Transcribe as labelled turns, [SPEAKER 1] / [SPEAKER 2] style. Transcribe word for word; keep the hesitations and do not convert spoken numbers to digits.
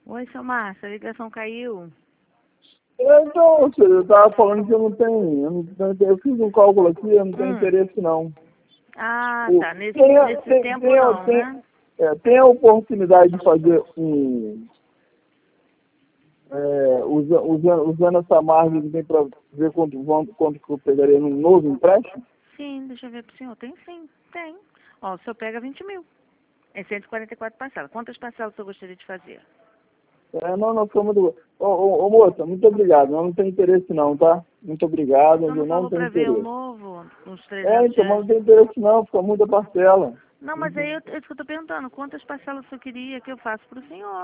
[SPEAKER 1] Oi, seu Márcio, a ligação caiu.
[SPEAKER 2] É, Então, senhor, eu estava falando que eu não tenho, eu não tenho, eu fiz um cálculo aqui, eu não tenho
[SPEAKER 1] Hum.
[SPEAKER 2] interesse não.
[SPEAKER 1] Ah,
[SPEAKER 2] O-
[SPEAKER 1] tá. Nesse,
[SPEAKER 2] tem, a-
[SPEAKER 1] nesse
[SPEAKER 2] tem,
[SPEAKER 1] tempo
[SPEAKER 2] tem, a-
[SPEAKER 1] não,
[SPEAKER 2] tem,
[SPEAKER 1] né?
[SPEAKER 2] é, tem a oportunidade de fazer um, é, usa- usando, usando essa margem que tem para ver quanto, quanto, quanto que eu pegaria num novo empréstimo?
[SPEAKER 1] Sim, deixa eu ver pro senhor. Tem sim, tem. Ó, o senhor pega vinte mil. É cento e quarenta e quatro parcelas. Quantas parcelas o senhor gostaria de fazer?
[SPEAKER 2] É, não, não, foi muito... Ô, ô, ô, moça, muito obrigado, eu não tenho interesse não, tá? Muito
[SPEAKER 1] O
[SPEAKER 2] obrigado,
[SPEAKER 1] senhor
[SPEAKER 2] mas
[SPEAKER 1] não
[SPEAKER 2] eu não
[SPEAKER 1] falou
[SPEAKER 2] tenho
[SPEAKER 1] pra ver o
[SPEAKER 2] interesse.
[SPEAKER 1] novo, uns
[SPEAKER 2] É,
[SPEAKER 1] trezentos
[SPEAKER 2] então, mas
[SPEAKER 1] reais?
[SPEAKER 2] não tenho interesse não, fica muita parcela.
[SPEAKER 1] Não, mas aí eu, é isso que eu tô perguntando. Quantas parcelas o senhor queria que eu faça pro senhor?